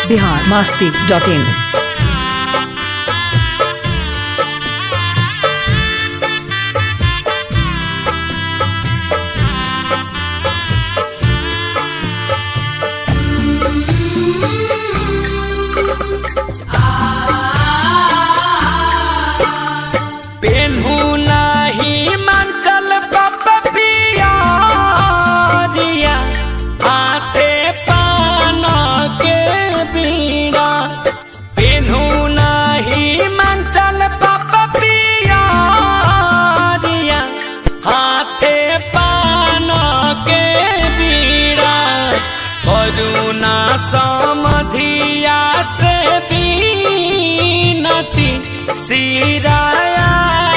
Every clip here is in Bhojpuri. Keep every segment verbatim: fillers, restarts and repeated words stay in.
Bihar Masti dot in. सिराया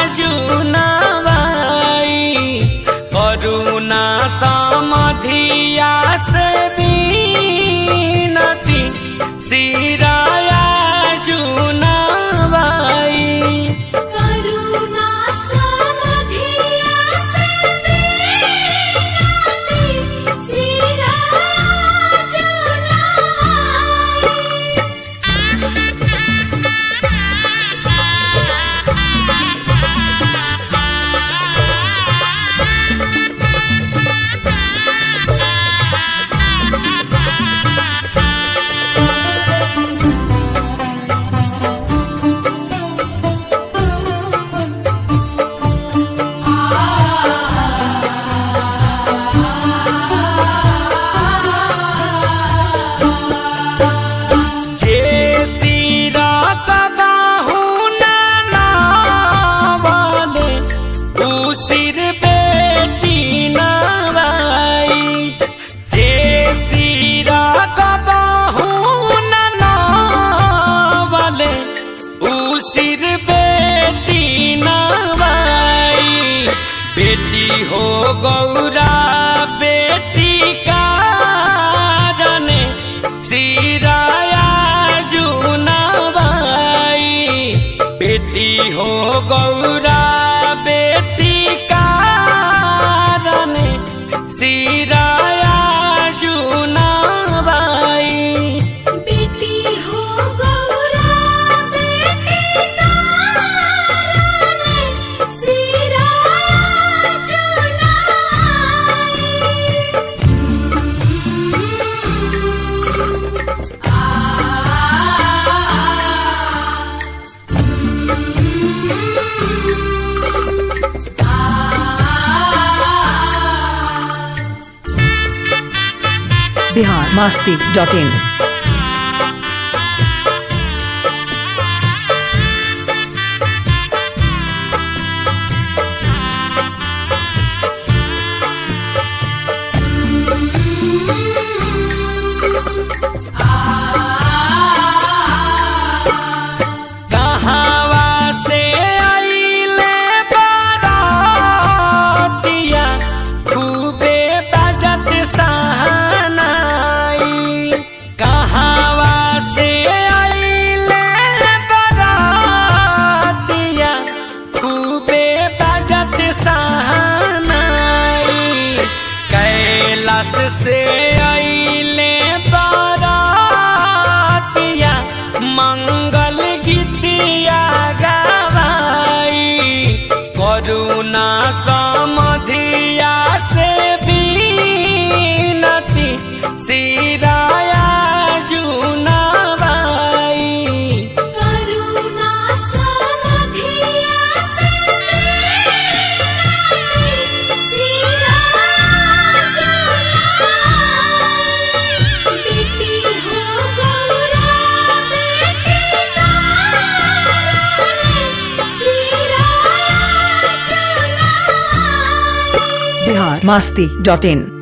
जुनवाई करुणा समधिया से बीनती सिराया जुनवाई करुणा समधिया से बीनती सिराया जुनवाई। बेटी हो गौरा बेटी कारण सिराया जुनवाई बेटी हो गौरा बेटी कारण सिराया जुनवाई बेटी हो गौरा बेटी कारण सिराया जुनवाई। बिहार मस्ती डॉट इन। से आइले बारातिया मंगल गीतिया गवाई करुणा समधिया से बीनती सिराया जुनवाई करुणा समधिया से बीनती सिराया बेटी हो गौरा बेटी कारण सिराया जुनवाई। बिहार मस्ती डॉट इन।